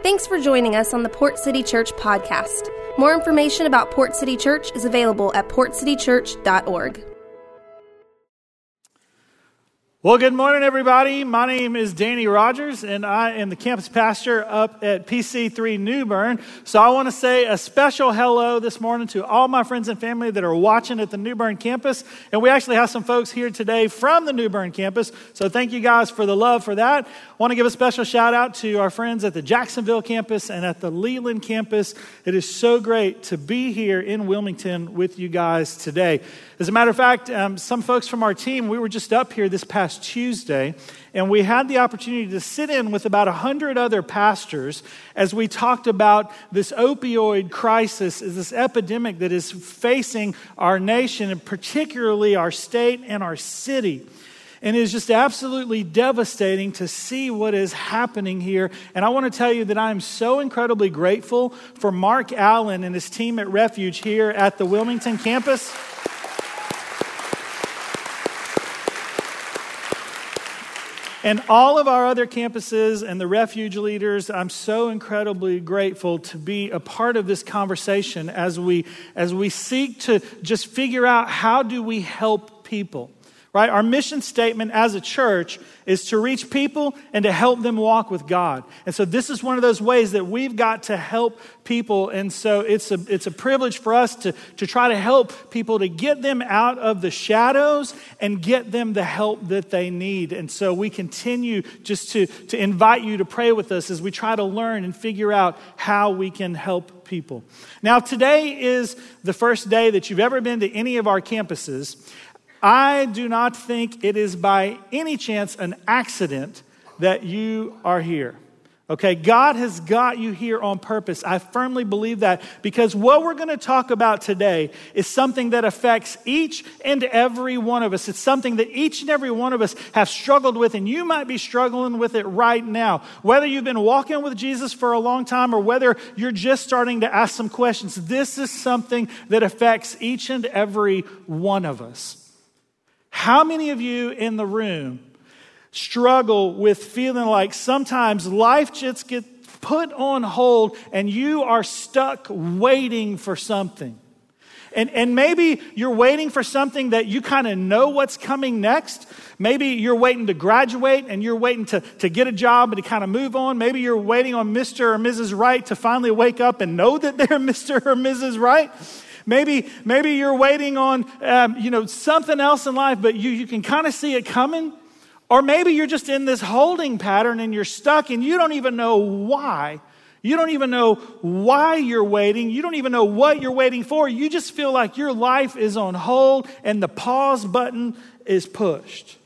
Thanks for joining us on the Port City Church podcast. More information about Port City Church is available at portcitychurch.org. Well, good morning, everybody. My name is Danny Rogers, and I am the campus pastor up at PC3 New Bern. So I want to say a special hello this morning to all my friends and family that are watching at the New Bern campus. And we actually have some folks here today from the New Bern campus. So thank you guys for the love for that. I want to give a special shout out to our friends at the Jacksonville campus and at the Leland campus. It is so great to be here in Wilmington with you guys today. As a matter of fact, some folks from our team, we were just up here this past Tuesday, and we had the opportunity to sit in with about 100 other pastors as we talked about this opioid crisis, this epidemic that is facing our nation, and particularly our state and our city. And it is just absolutely devastating to see what is happening here. And I want to tell you that I am so incredibly grateful for Mark Allen and his team at Refuge here at the Wilmington campus. And all of our other campuses and the Refuge leaders, I'm so incredibly grateful to be a part of this conversation as we seek to just figure out how do we help people. Right? Our mission statement as a church is to reach people and to help them walk with God. And so this is one of those ways that we've got to help people. And so it's a privilege for us to try to help people, to get them out of the shadows and get them the help that they need. And so we continue just to invite you to pray with us as we try to learn and figure out how we can help people. Now, today is the first day that you've ever been to any of our campuses. I do not think it is by any chance an accident that you are here. Okay, God has got you here on purpose. I firmly believe that, because what we're going to talk about today is something that affects each and every one of us. It's something that each and every one of us have struggled with, and you might be struggling with it right now. Whether you've been walking with Jesus for a long time or whether you're just starting to ask some questions, this is something that affects each and every one of us. How many of you in the room struggle with feeling like sometimes life just gets put on hold and you are stuck waiting for something? And maybe you're waiting for something that you kind of know what's coming next. Maybe you're waiting to graduate and you're waiting to get a job and to kind of move on. Maybe you're waiting on Mr. or Mrs. Right to finally wake up and know that they're Mr. or Mrs. Right. Maybe you're waiting on something else in life, but you can kind of see it coming. Or maybe you're just in this holding pattern and you're stuck and you don't even know why. You don't even know why you're waiting. You don't even know what you're waiting for. You just feel like your life is on hold and the pause button is pushed.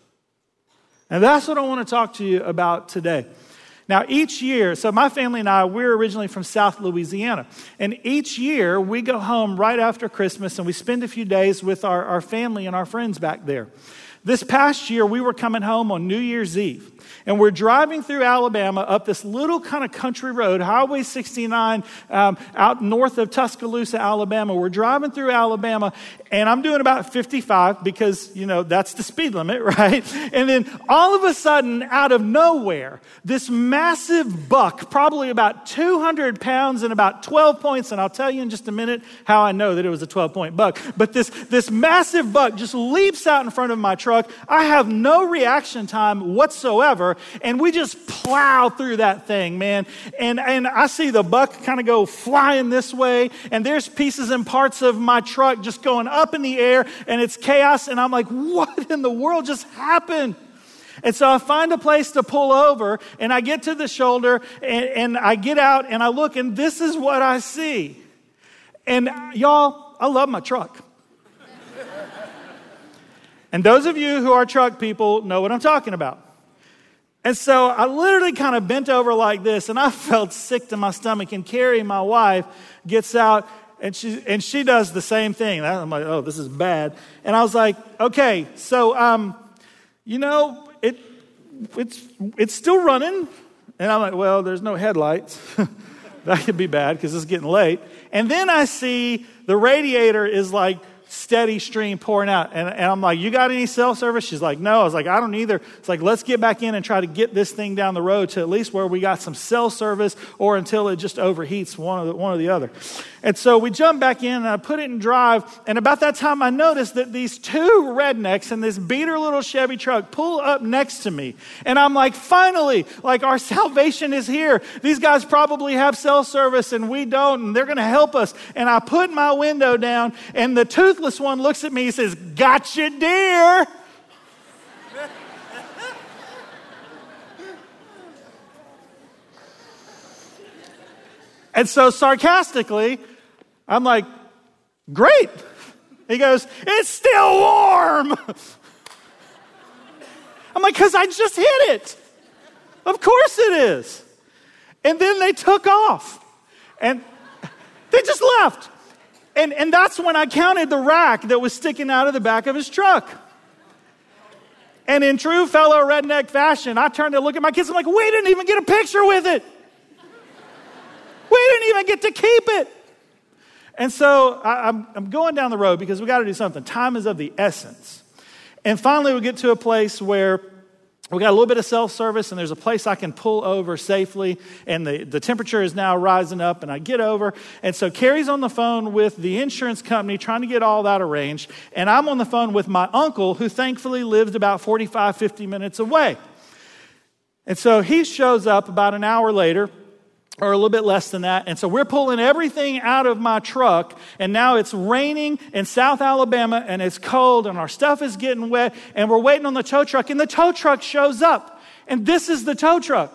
And that's what I want to talk to you about today. Now, each year, so my family and I, we're originally from South Louisiana. And each year, we go home right after Christmas and we spend a few days with our family and our friends back there. This past year, we were coming home on New Year's Eve. And we're driving through Alabama up this little kind of country road, Highway 69, out north of Tuscaloosa, Alabama. We're driving through Alabama, and I'm doing about 55 because, that's the speed limit, right? And then all of a sudden, out of nowhere, this massive buck, probably about 200 pounds and about 12 points, and I'll tell you in just a minute how I know that it was a 12-point buck. But this massive buck just leaps out in front of my truck. I have no reaction time whatsoever. And we just plow through that thing, man. And I see the buck kind of go flying this way. And there's pieces and parts of my truck just going up in the air. And it's chaos. And I'm like, what in the world just happened? And so I find a place to pull over. And I get to the shoulder. And I get out and I look. And this is what I see. And y'all, I love my truck. And those of you who are truck people know what I'm talking about. And so I literally kind of bent over like this, and I felt sick to my stomach. And Carrie, my wife, gets out, and she does the same thing. I'm like, oh, this is bad. And I was like, okay, so it's still running. And I'm like, well, there's no headlights. That could be bad because it's getting late. And then I see the radiator is like steady stream pouring out. And I'm like, you got any cell service? She's like, no. I was like, I don't either. It's like, let's get back in and try to get this thing down the road to at least where we got some cell service, or until it just overheats one or the other. And so we jump back in and I put it in drive. And about that time I noticed that these two rednecks in this beater little Chevy truck pull up next to me. And I'm like, finally, like our salvation is here. These guys probably have cell service and we don't, and they're going to help us. And I put my window down and the toothless one looks at me and says, "Gotcha, dear." And so sarcastically, I'm like, "Great." He goes, "It's still warm." I'm like, "Because I just hit it. Of course it is." And then they took off. And they just left. And that's when I counted the rack that was sticking out of the back of his truck. And in true fellow redneck fashion, I turned to look at my kids. I'm like, "We didn't even get a picture with it. We didn't even get to keep it." And so I'm going down the road because we got to do something. Time is of the essence. And finally we get to a place where we got a little bit of self-service and there's a place I can pull over safely, and the temperature is now rising up, and I get over. And so Carrie's on the phone with the insurance company trying to get all that arranged. And I'm on the phone with my uncle, who thankfully lived about 45, 50 minutes away. And so he shows up about an hour later, or a little bit less than that. And so we're pulling everything out of my truck, and now it's raining in South Alabama, and it's cold, and our stuff is getting wet, and we're waiting on the tow truck, and the tow truck shows up. And this is the tow truck.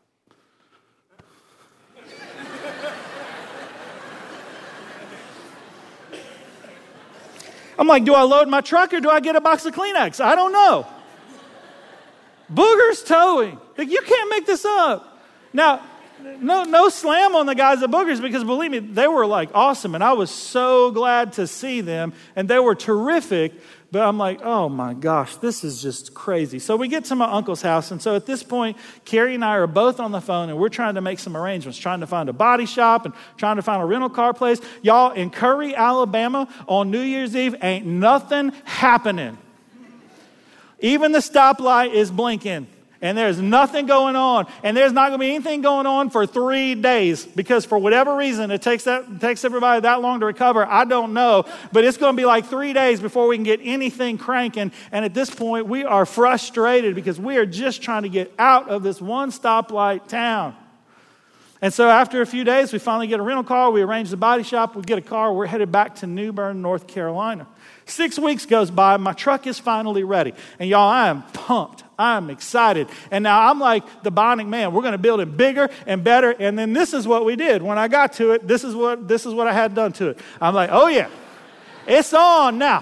I'm like, do I load my truck or do I get a box of Kleenex? I don't know. Boogers Towing. Like, you can't make this up. Now, no slam on the guys at Boogers, because believe me, they were like awesome, and I was so glad to see them, and they were terrific. But I'm like, oh my gosh, this is just crazy. So we get to my uncle's house, and so at this point, Carrie and I are both on the phone, and we're trying to make some arrangements, trying to find a body shop and trying to find a rental car place. Y'all, in Curry, Alabama, on New Year's Eve, ain't nothing happening. Even the stoplight is blinking. And there's nothing going on. And there's not going to be anything going on for 3 days. Because for whatever reason, it takes everybody that long to recover. I don't know. But it's going to be like 3 days before we can get anything cranking. And at this point, we are frustrated because we are just trying to get out of this one stoplight town. And so after a few days, we finally get a rental car. We arrange the body shop. We get a car. We're headed back to New Bern, North Carolina. 6 weeks goes by. My truck is finally ready. And y'all, I am pumped. I'm excited. And now I'm like the Bionic Man. We're going to build it bigger and better. And then this is what we did. When I got to it, this is what I had done to it. I'm like, oh yeah, it's on now.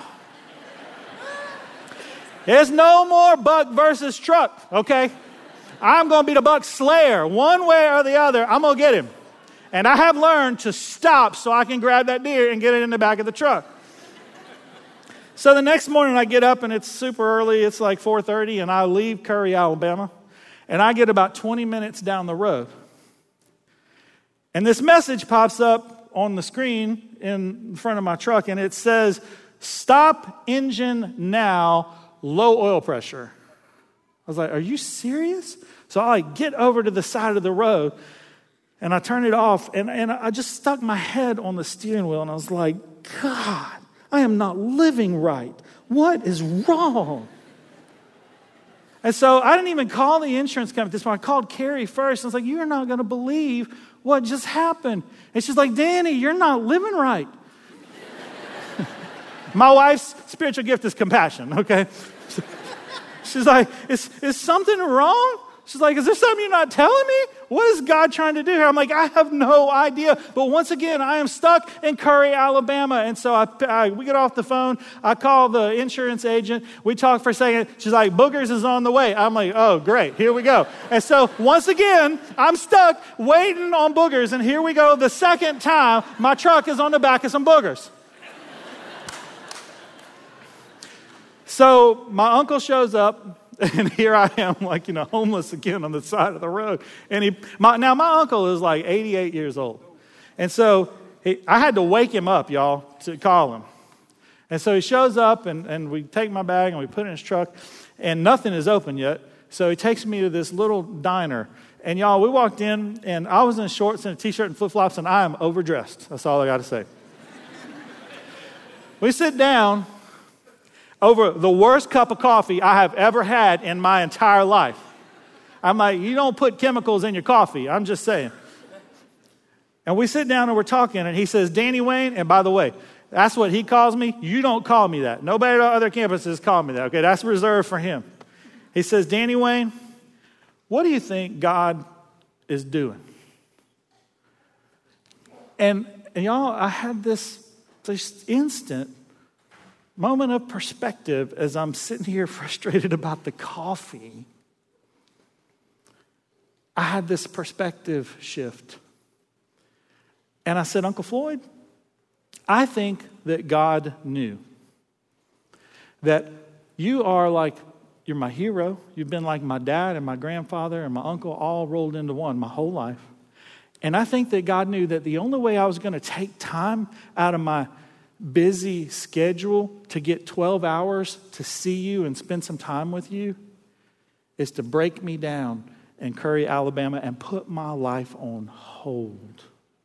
There's no more buck versus truck, okay? I'm going to be the buck slayer. One way or the other, I'm going to get him. And I have learned to stop so I can grab that deer and get it in the back of the truck. So the next morning I get up and it's super early. It's like 4:30 and I leave Curry, Alabama. And I get about 20 minutes down the road. And this message pops up on the screen in front of my truck, and it says, "Stop engine now, low oil pressure." I was like, are you serious? So I get over to the side of the road and I turn it off, and I just stuck my head on the steering wheel and I was like, God, I am not living right. What is wrong? And so I didn't even call the insurance company at this point. I called Carrie first. I was like, you're not going to believe what just happened. And she's like, Danny, you're not living right. My wife's spiritual gift is compassion, okay? She's like, is something wrong? She's like, is there something you're not telling me? What is God trying to do here? I'm like, I have no idea. But once again, I am stuck in Curry, Alabama. And so we get off the phone. I call the insurance agent. We talk for a second. She's like, Boogers is on the way. I'm like, oh, great. Here we go. And so once again, I'm stuck waiting on Boogers. And here we go. The second time, my truck is on the back of some Boogers. So my uncle shows up. And here I am, like, homeless again on the side of the road. And my uncle is like 88 years old. And so I had to wake him up, y'all, to call him. And so he shows up, and we take my bag, and we put it in his truck, and nothing is open yet. So he takes me to this little diner. And y'all, we walked in, and I was in shorts and a T-shirt and flip-flops, and I am overdressed. That's all I got to say. We sit down over the worst cup of coffee I have ever had in my entire life. I'm like, you don't put chemicals in your coffee. I'm just saying. And we sit down and we're talking, and he says, Danny Wayne, and by the way, that's what he calls me. You don't call me that. Nobody at other campuses call me that, okay? That's reserved for him. He says, Danny Wayne, what do you think God is doing? And y'all, I had this instant moment of perspective as I'm sitting here frustrated about the coffee. I had this perspective shift. And I said, Uncle Floyd, I think that God knew that you're my hero. You've been like my dad and my grandfather and my uncle all rolled into one my whole life. And I think that God knew that the only way I was going to take time out of my busy schedule to get 12 hours to see you and spend some time with you is to break me down in Curry, Alabama, and put my life on hold.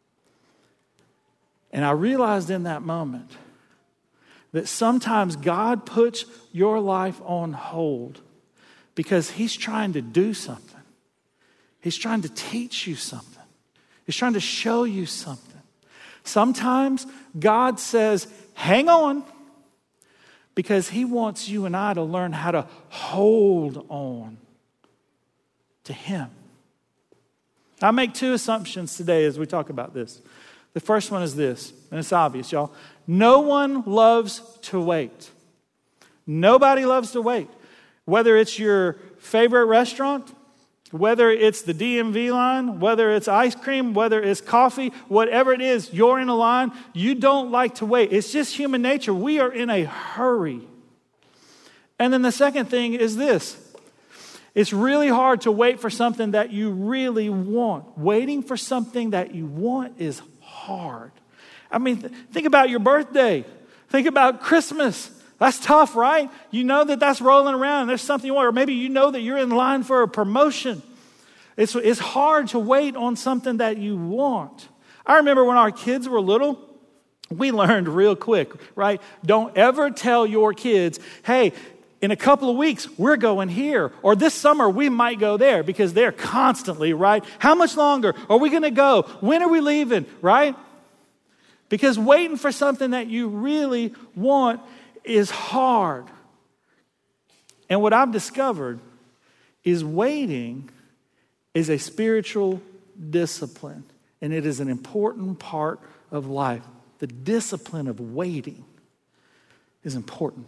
And I realized in that moment that sometimes God puts your life on hold because he's trying to do something. He's trying to teach you something. He's trying to show you something. Sometimes God says, hang on, because he wants you and I to learn how to hold on to him. I make two assumptions today as we talk about this. The first one is this, and it's obvious, y'all. No one loves to wait. Nobody loves to wait. Whether it's your favorite restaurant, whether it's the DMV line, whether it's ice cream, whether it's coffee, whatever it is, you're in a line, you don't like to wait. It's just human nature. We are in a hurry. And then the second thing is this. It's really hard to wait for something that you really want. Waiting for something that you want is hard. I mean, think about your birthday. Think about Christmas. That's tough, right? You know that that's rolling around and there's something you want. Or maybe you know that you're in line for a promotion. It's hard to wait on something that you want. I remember when our kids were little, we learned real quick, right? Don't ever tell your kids, hey, in a couple of weeks, we're going here. Or this summer, we might go there, because they're constantly, right? How much longer are we going to go? When are we leaving, right? Because waiting for something that you really want is hard. And what I've discovered is waiting is a spiritual discipline. And it is an important part of life. The discipline of waiting is important.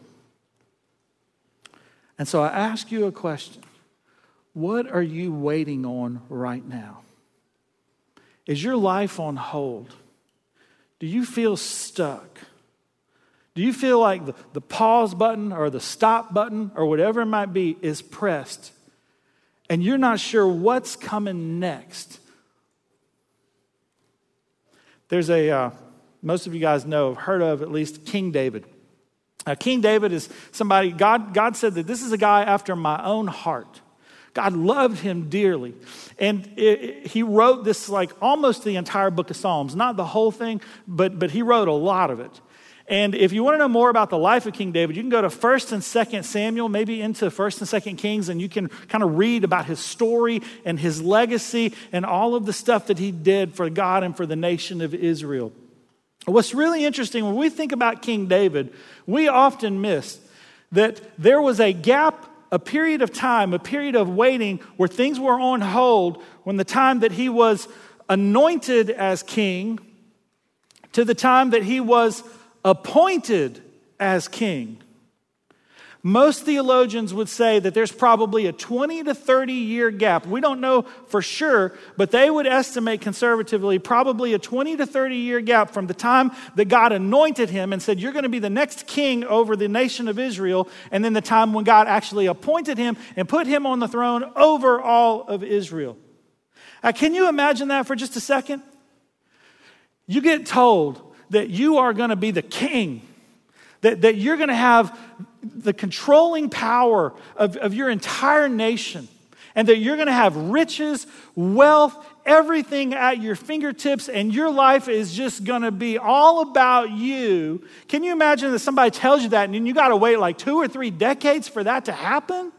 And so I ask you a question. What are you waiting on right now? Is your life on hold? Do you feel stuck? Do you feel like the pause button or the stop button or whatever it might be is pressed and you're not sure what's coming next? There's most of you guys know, have heard of at least King David. King David is somebody, God said that this is a guy after my own heart. God loved him dearly. And he wrote this like almost the entire book of Psalms. Not the whole thing, but he wrote a lot of it. And if you want to know more about the life of King David, you can go to 1st and 2nd Samuel, maybe into 1st and 2nd Kings, and you can kind of read about his story and his legacy and all of the stuff that he did for God and for the nation of Israel. What's really interesting, when we think about King David, we often miss that there was a gap, a period of time, a period of waiting where things were on hold when the time that he was anointed as king to the time that he was appointed as king. Most theologians would say that there's probably a 20 to 30 year gap. We don't know for sure, but they would estimate conservatively probably a 20 to 30 year gap from the time that God anointed him and said, you're going to be the next king over the nation of Israel, and then the time when God actually appointed him and put him on the throne over all of Israel. Can you imagine that for just a second? You get told that you are going to be the king, that you're going to have the controlling power of your entire nation, and that you're going to have riches, wealth, everything at your fingertips, and your life is just going to be all about you. Can you imagine that somebody tells you that and you got to wait like 2 or 3 decades for that to happen?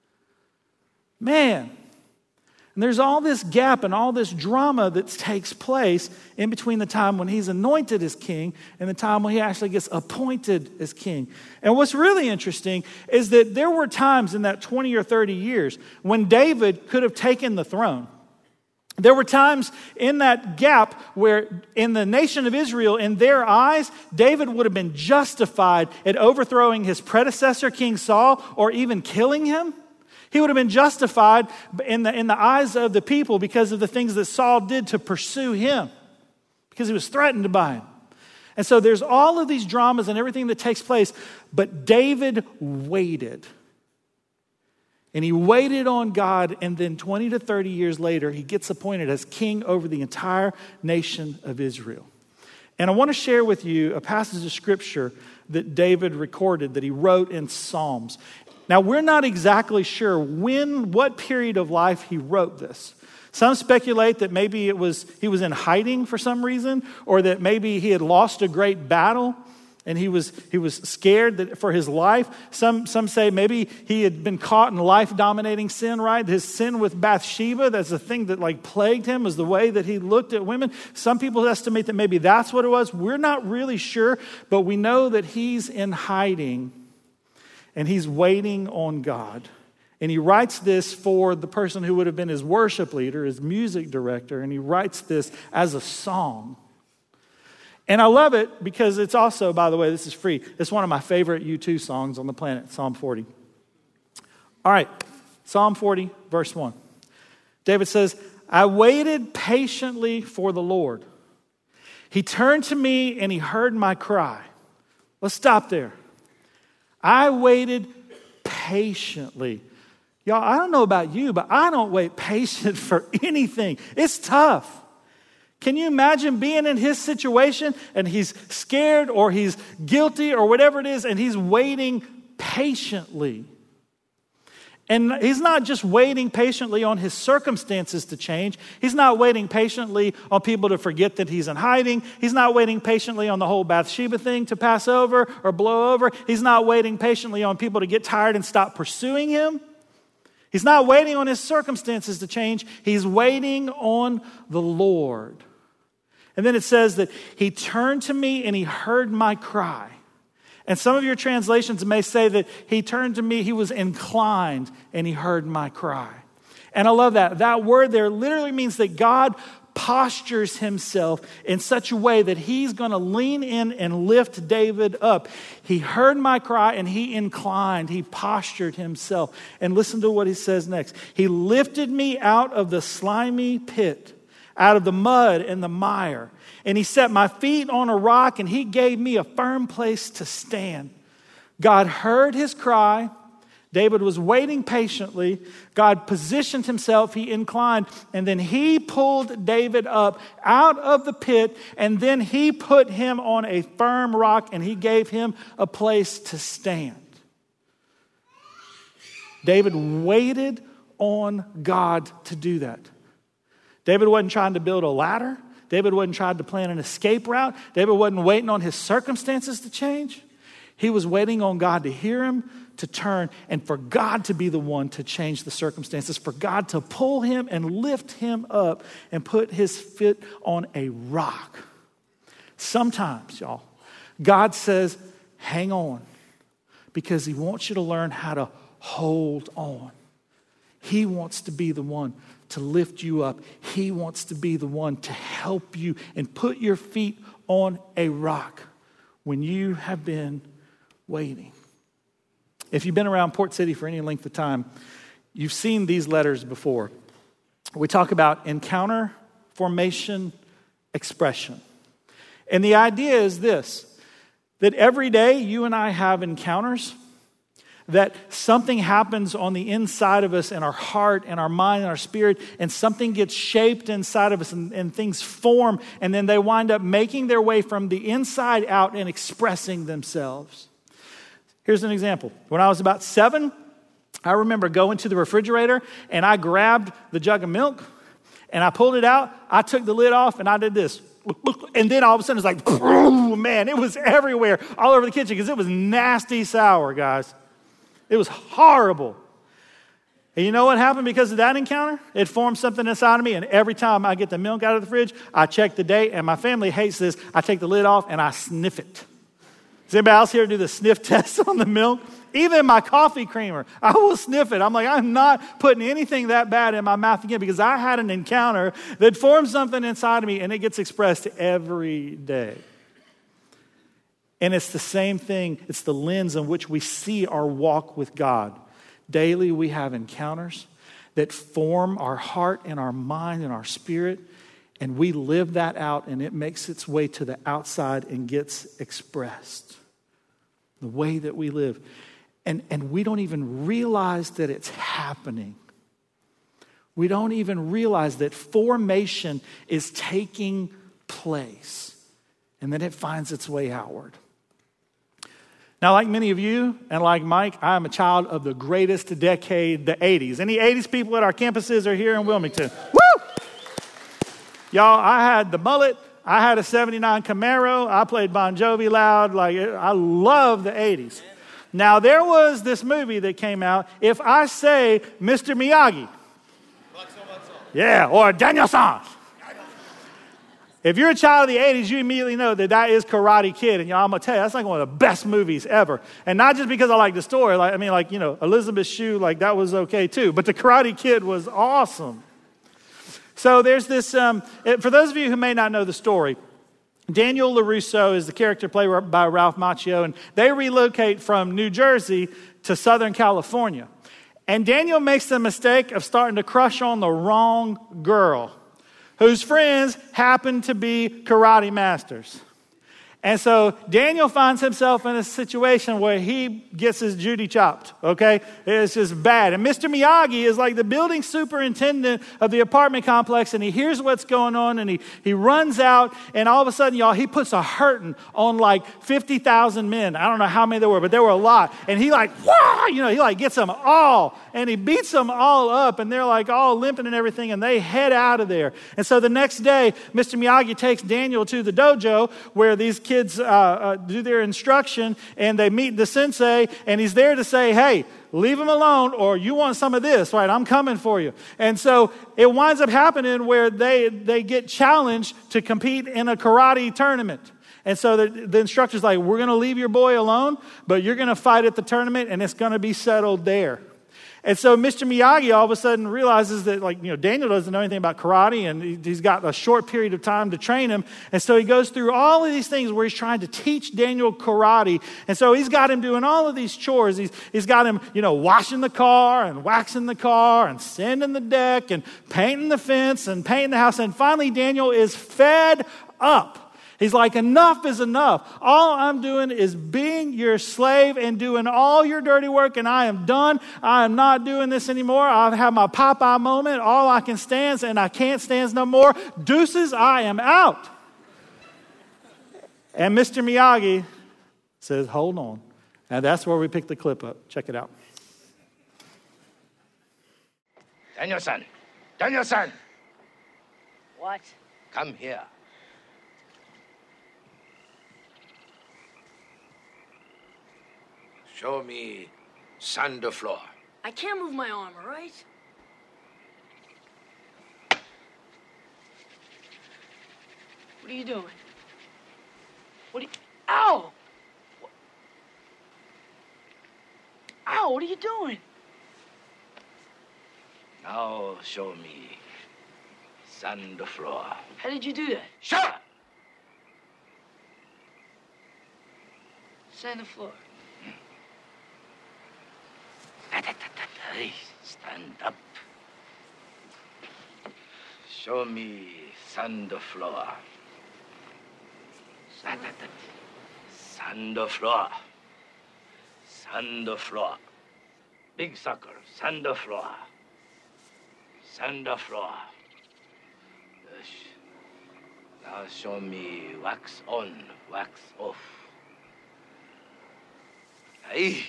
Man. And there's all this gap and all this drama that takes place in between the time when he's anointed as king and the time when he actually gets appointed as king. And what's really interesting is that there were times in that 20 or 30 years when David could have taken the throne. There were times in that gap where in the nation of Israel, in their eyes, David would have been justified at overthrowing his predecessor, King Saul, or even killing him. He would have been justified in the eyes of the people because of the things that Saul did to pursue him, because he was threatened by him. And so there's all of these dramas and everything that takes place, but David waited. And he waited on God, and then 20 to 30 years later, he gets appointed as king over the entire nation of Israel. And I want to share with you a passage of scripture that David recorded, that he wrote in Psalms. Now, we're not exactly sure what period of life he wrote this. Some speculate that maybe he was in hiding for some reason, or that maybe he had lost a great battle and he was scared for his life. Some say maybe he had been caught in life-dominating sin, right? His sin with Bathsheba, that's the thing that plagued him, was the way that he looked at women. Some people estimate that maybe that's what it was. We're not really sure, but we know that he's in hiding. And he's waiting on God. And he writes this for the person who would have been his worship leader, his music director. And he writes this as a song. And I love it because it's also, by the way, this is free. It's one of my favorite U2 songs on the planet, Psalm 40. All right, Psalm 40, verse 1. David says, I waited patiently for the Lord. He turned to me and he heard my cry. Let's stop there. I waited patiently. Y'all, I don't know about you, but I don't wait patient for anything. It's tough. Can you imagine being in his situation and he's scared or he's guilty or whatever it is, and he's waiting patiently? And he's not just waiting patiently on his circumstances to change. He's not waiting patiently on people to forget that he's in hiding. He's not waiting patiently on the whole Bathsheba thing to pass over or blow over. He's not waiting patiently on people to get tired and stop pursuing him. He's not waiting on his circumstances to change. He's waiting on the Lord. And then it says that he turned to me and he heard my cry. And some of your translations may say that he turned to me, he was inclined, and he heard my cry. And I love that. That word there literally means that God postures himself in such a way that he's going to lean in and lift David up. He heard my cry and he inclined. He postured himself. And listen to what he says next. He lifted me out of the slimy pit, out of the mud and the mire. And he set my feet on a rock, and he gave me a firm place to stand. God heard his cry. David was waiting patiently. God positioned himself. He inclined. And then he pulled David up out of the pit. And then he put him on a firm rock, and he gave him a place to stand. David waited on God to do that. David wasn't trying to build a ladder. David wasn't trying to plan an escape route. David wasn't waiting on his circumstances to change. He was waiting on God to hear him, to turn, and for God to be the one to change the circumstances, for God to pull him and lift him up and put his foot on a rock. Sometimes, y'all, God says, hang on, because he wants you to learn how to hold on. He wants to be the one to lift you up. He wants to be the one to help you and put your feet on a rock when you have been waiting. If you've been around Port City for any length of time, you've seen these letters before. We talk about encounter, formation, expression. And the idea is this, that every day you and I have encounters, that something happens on the inside of us in our heart and our mind and our spirit, and something gets shaped inside of us and things form, and then they wind up making their way from the inside out and expressing themselves. Here's an example. When I was about 7, I remember going to the refrigerator and I grabbed the jug of milk and I pulled it out. I took the lid off and I did this. And then all of a sudden it's like, man, it was everywhere, all over the kitchen because it was nasty sour, guys. It was horrible. And you know what happened because of that encounter? It formed something inside of me, and every time I get the milk out of the fridge, I check the date, and my family hates this. I take the lid off and I sniff it. Does anybody else here do the sniff test on the milk? Even my coffee creamer, I will sniff it. I'm like, I'm not putting anything that bad in my mouth again because I had an encounter that formed something inside of me and it gets expressed every day. And it's the same thing. It's the lens in which we see our walk with God. Daily we have encounters that form our heart and our mind and our spirit, and we live that out and it makes its way to the outside and gets expressed. The way that we live. And we don't even realize that it's happening. We don't even realize that formation is taking place. And then it finds its way outward. Now, like many of you, and like Mike, I am a child of the greatest decade, the 80s. Any 80s people at our campuses are here in Wilmington? Woo! Y'all, I had the mullet. I had a 79 Camaro. I played Bon Jovi loud. Like, I love the 80s. Now, there was this movie that came out, If I Say Mr. Miyagi. Yeah, or Daniel-san. If you're a child of the 80s, you immediately know that is Karate Kid. And y'all, I'm going to tell you, that's like one of the best movies ever. And not just because I like the story. Elizabeth Shue, that was okay too. But the Karate Kid was awesome. So there's this, for those of you who may not know the story, Daniel LaRusso is the character played by Ralph Macchio, and they relocate from New Jersey to Southern California. And Daniel makes the mistake of starting to crush on the wrong girl, whose friends happen to be karate masters. And so Daniel finds himself in a situation where he gets his Judy chopped, okay? It's just bad. And Mr. Miyagi is like the building superintendent of the apartment complex, and he hears what's going on, and he runs out, and all of a sudden, y'all, he puts a hurting on like 50,000 men. I don't know how many there were, but there were a lot. And he he gets them all, and he beats them all up, and they're like all limping and everything, and they head out of there. And so the next day, Mr. Miyagi takes Daniel to the dojo where these kids do their instruction, and they meet the sensei, and he's there to say, hey, leave him alone, or you want some of this, right? I'm coming for you. And so it winds up happening where they get challenged to compete in a karate tournament. And so the instructor's like, we're going to leave your boy alone, but you're going to fight at the tournament, and it's going to be settled there. And so Mr. Miyagi all of a sudden realizes that, Daniel doesn't know anything about karate, and he's got a short period of time to train him. And so he goes through all of these things where he's trying to teach Daniel karate. And so he's got him doing all of these chores. He's got him, washing the car and waxing the car and sanding the deck and painting the fence and painting the house. And finally, Daniel is fed up. He's like, enough is enough. All I'm doing is being your slave and doing all your dirty work, and I am done. I am not doing this anymore. I've had my Popeye moment. All I can stand, and I can't stand no more. Deuces, I am out. And Mr. Miyagi says, hold on. And that's where we pick the clip up. Check it out. Daniel-san. Daniel-san. What? Come here. Show me sand floor. I can't move my arm, all right? What are you doing? Ow! Ow, what are you doing? Now show me sand floor. How did you do that? Shut up! Sand the floor. Stand up. Show me sand floor. Sand floor. Sand floor. Big sucker. Sand floor. Sand floor. Now show me wax on, wax off. はい。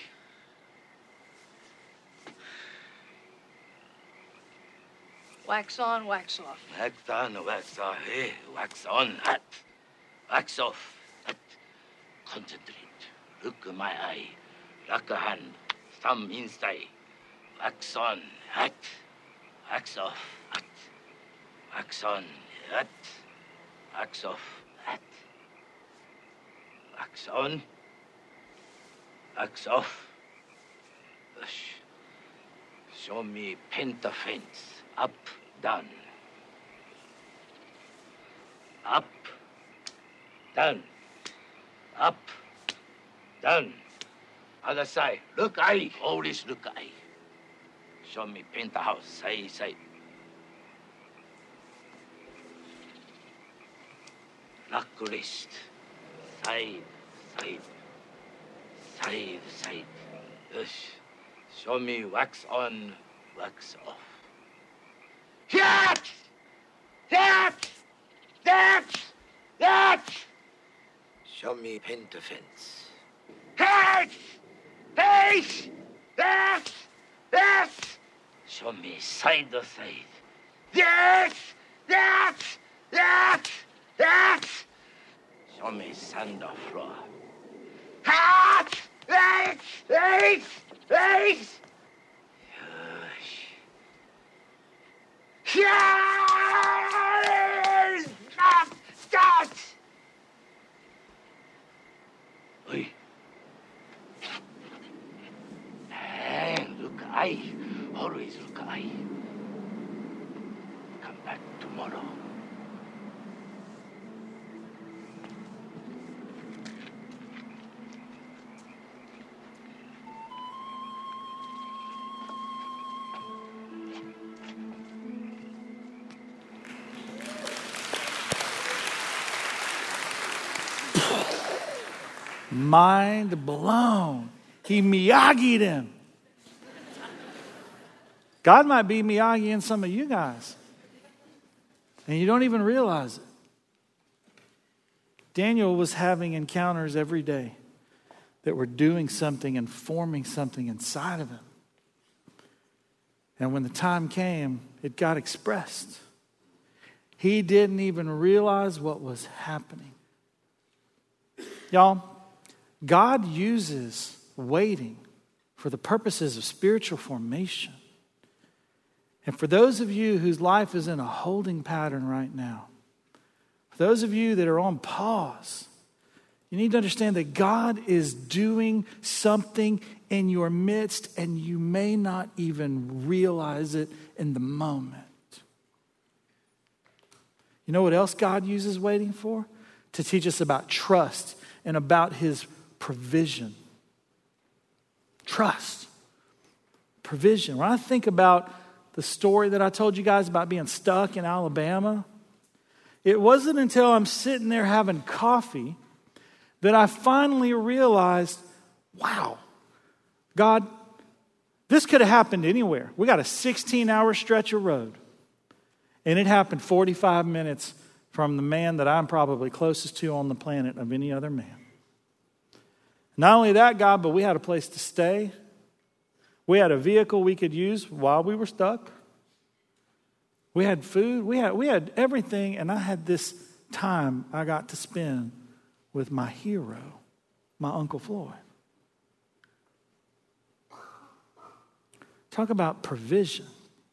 Wax on, wax off. Wax on, wax off. Hey, wax on, hot. Wax off, hot. Concentrate. Look at my eye. Lock a hand. Thumb inside. Wax on, hot. Wax off, hot. Wax on, hot. Wax off, hot. Wax on. Wax off. Ush. Show me penta fence. Up, down. Up, down. Up, down. Other side. Look eye. Always look eye. Show me paint the house. Side, side. Lock wrist. Side, side. Side, side. Yes. Show me wax on, wax off. That! Show me paint the fence. That! Show me side to side. That! Show me sand or floor. Oi. Look eye. Always look eye. Come back tomorrow. Mind blown. He Miyagi'd him. God might be Miyagi'ing some of you guys. And you don't even realize it. Daniel was having encounters every day that were doing something and forming something inside of him. And when the time came, it got expressed. He didn't even realize what was happening. Y'all, God uses waiting for the purposes of spiritual formation. And for those of you whose life is in a holding pattern right now, for those of you that are on pause, you need to understand that God is doing something in your midst and you may not even realize it in the moment. You know what else God uses waiting for? To teach us about trust and about His provision. Trust. Provision. When I think about the story that I told you guys about being stuck in Alabama, it wasn't until I'm sitting there having coffee that I finally realized, wow, God, this could have happened anywhere. We got a 16-hour stretch of road, and it happened 45 minutes from the man that I'm probably closest to on the planet of any other man. Not only that, God, but we had a place to stay. We had a vehicle we could use while we were stuck. We had food. We had everything. And I had this time I got to spend with my hero, my Uncle Floyd. Talk about provision.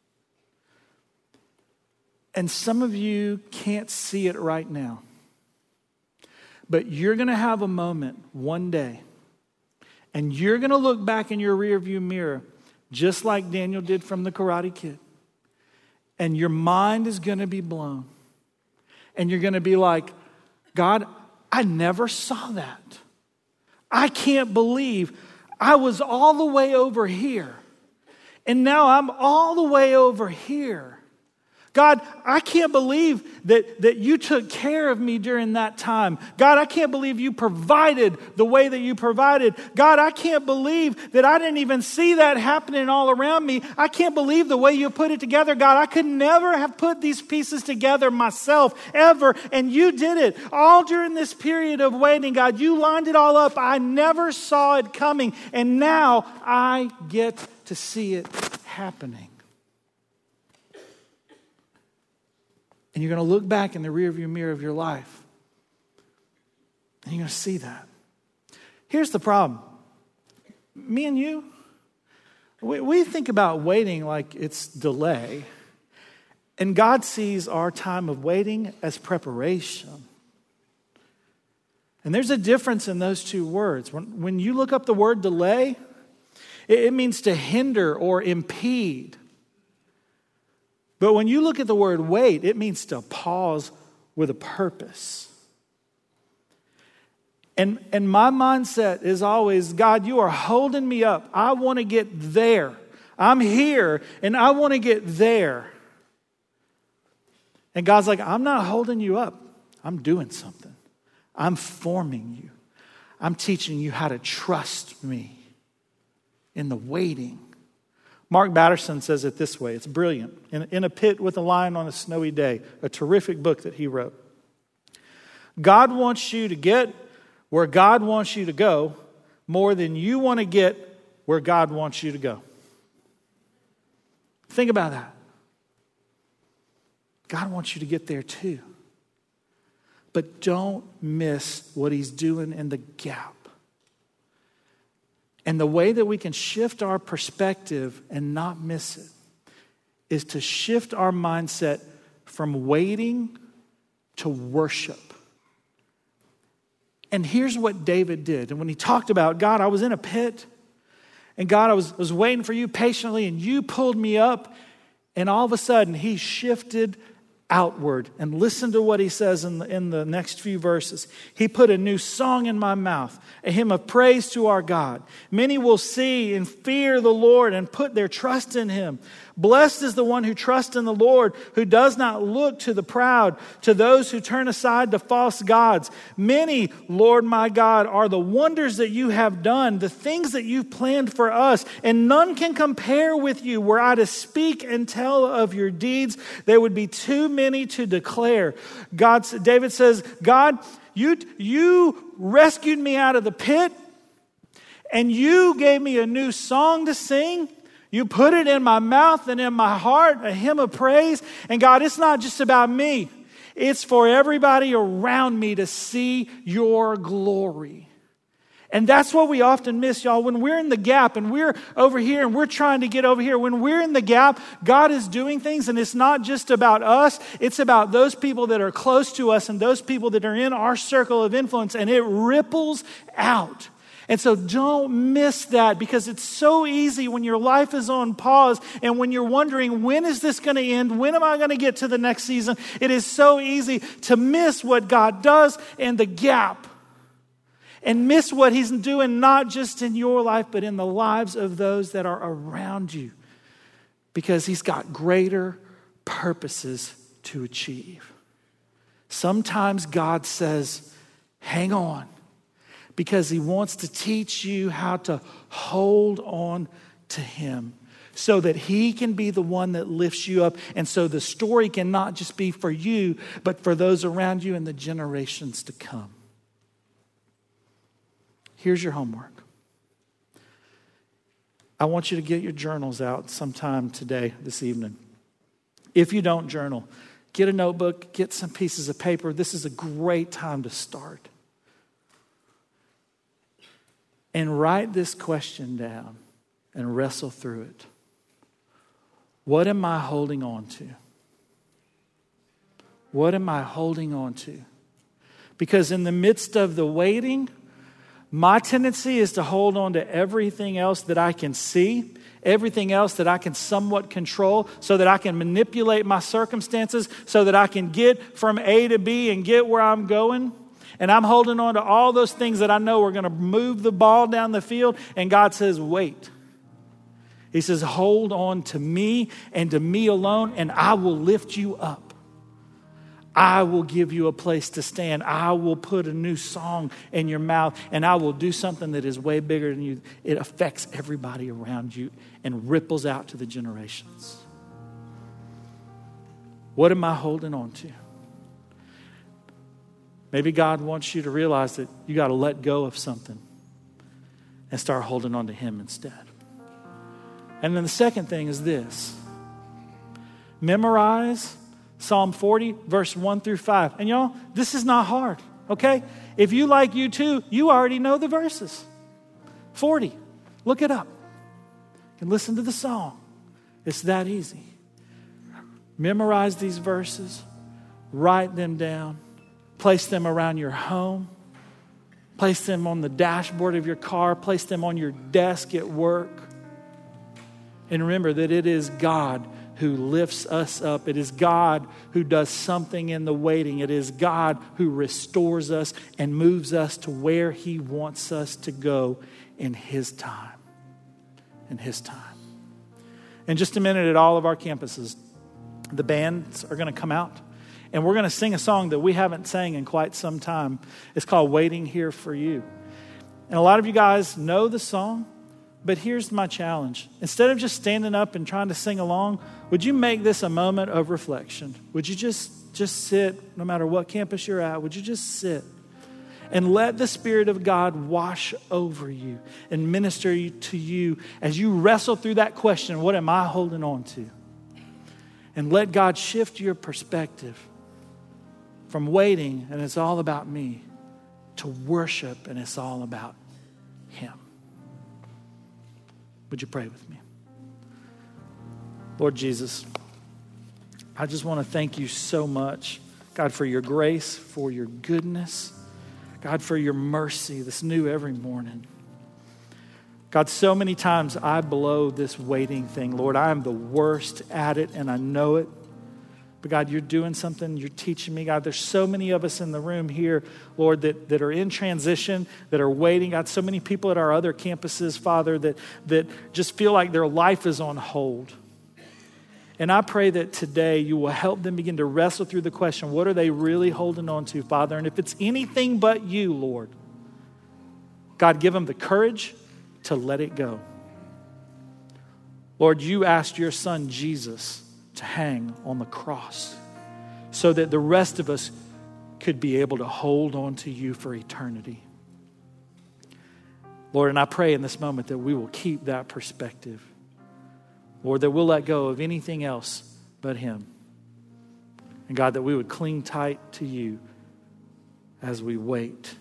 And some of you can't see it right now. But you're going to have a moment one day. And you're going to look back in your rearview mirror, just like Daniel did from the Karate Kid. And your mind is going to be blown. And you're going to be like, God, I never saw that. I can't believe I was all the way over here. And now I'm all the way over here. God, I can't believe that you took care of me during that time. God, I can't believe you provided the way that you provided. God, I can't believe that I didn't even see that happening all around me. I can't believe the way you put it together. God, I could never have put these pieces together myself ever, and you did it. All during this period of waiting, God, you lined it all up. I never saw it coming, and now I get to see it happening. And you're going to look back in the rearview mirror of your life, and you're going to see that. Here's the problem. Me and you, we think about waiting like it's delay, and God sees our time of waiting as preparation. And there's a difference in those two words. When you look up the word delay, it means to hinder or impede. But when you look at the word wait, it means to pause with a purpose. And my mindset is always, God, you are holding me up. I want to get there. I'm here and I want to get there. And God's like, I'm not holding you up. I'm doing something. I'm forming you. I'm teaching you how to trust me in the waiting. Mark Batterson says it this way. It's brilliant. In a Pit with a Lion on a Snowy Day, a terrific book that he wrote. God wants you to get where God wants you to go more than you want to get where God wants you to go. Think about that. God wants you to get there too. But don't miss what he's doing in the gap. And the way that we can shift our perspective and not miss it is to shift our mindset from waiting to worship. And here's what David did. And when he talked about, God, I was in a pit, and God, I was waiting for you patiently, and you pulled me up, and all of a sudden he shifted outward. And listen to what he says in the next few verses. He put a new song in my mouth, a hymn of praise to our God. Many will see and fear the Lord and put their trust in him. Blessed is the one who trusts in the Lord, who does not look to the proud, to those who turn aside to false gods. Many, Lord my God, are the wonders that you have done, the things that you've planned for us, and none can compare with you. Were I to speak and tell of your deeds, there would be too many to declare. David says, God, you rescued me out of the pit, and you gave me a new song to sing. You put it in my mouth and in my heart, a hymn of praise. And God, it's not just about me. It's for everybody around me to see your glory. And that's what we often miss, y'all. When we're in the gap and we're over here and we're trying to get over here, when we're in the gap, God is doing things, and it's not just about us. It's about those people that are close to us and those people that are in our circle of influence, and it ripples out. And so don't miss that, because it's so easy when your life is on pause and when you're wondering, when is this going to end? When am I going to get to the next season? It is so easy to miss what God does in the gap and miss what he's doing not just in your life, but in the lives of those that are around you, because he's got greater purposes to achieve. Sometimes God says, hang on, because he wants to teach you how to hold on to him so that he can be the one that lifts you up. And so the story can not just be for you, but for those around you and the generations to come. Here's your homework. I want you to get your journals out sometime today, this evening. If you don't journal, get a notebook, get some pieces of paper. This is a great time to start. And write this question down and wrestle through it. What am I holding on to? What am I holding on to? Because in the midst of the waiting, my tendency is to hold on to everything else that I can see, everything else that I can somewhat control, so that I can manipulate my circumstances, so that I can get from A to B and get where I'm going. And I'm holding on to all those things that I know are going to move the ball down the field. And God says, wait. He says, hold on to me and to me alone, and I will lift you up. I will give you a place to stand. I will put a new song in your mouth, and I will do something that is way bigger than you. It affects everybody around you and ripples out to the generations. What am I holding on to? Maybe God wants you to realize that you got to let go of something and start holding on to Him instead. And then the second thing is this. Memorize Psalm 40, verse 1 through 5. And y'all, this is not hard, okay? If you like U2, you already know the verses. 40, look it up. And listen to the song. It's that easy. Memorize these verses. Write them down. Place them around your home. Place them on the dashboard of your car. Place them on your desk at work. And remember that it is God who lifts us up. It is God who does something in the waiting. It is God who restores us and moves us to where He wants us to go in His time. In His time. In just a minute at all of our campuses, the bands are going to come out. And we're going to sing a song that we haven't sang in quite some time. It's called Waiting Here for You. And a lot of you guys know the song, but here's my challenge. Instead of just standing up and trying to sing along, would you make this a moment of reflection? Would you just sit, no matter what campus you're at, would you just sit and let the Spirit of God wash over you and minister to you as you wrestle through that question, what am I holding on to? And let God shift your perspective from waiting, and it's all about me, to worship, and it's all about Him. Would you pray with me? Lord Jesus, I just want to thank you so much, God, for your grace, for your goodness, God, for your mercy that's new every morning. God, so many times I blow this waiting thing. Lord, I am the worst at it, and I know it. But God, you're doing something. You're teaching me. God, there's so many of us in the room here, Lord, that are in transition, that are waiting. God, so many people at our other campuses, Father, that just feel like their life is on hold. And I pray that today you will help them begin to wrestle through the question, what are they really holding on to, Father? And if it's anything but you, Lord, God, give them the courage to let it go. Lord, you asked your Son, Jesus, to hang on the cross so that the rest of us could be able to hold on to you for eternity. Lord, and I pray in this moment that we will keep that perspective. Lord, that we'll let go of anything else but Him. And God, that we would cling tight to you as we wait.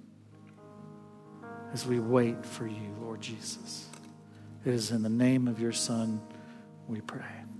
As we wait for you, Lord Jesus. It is in the name of your Son we pray.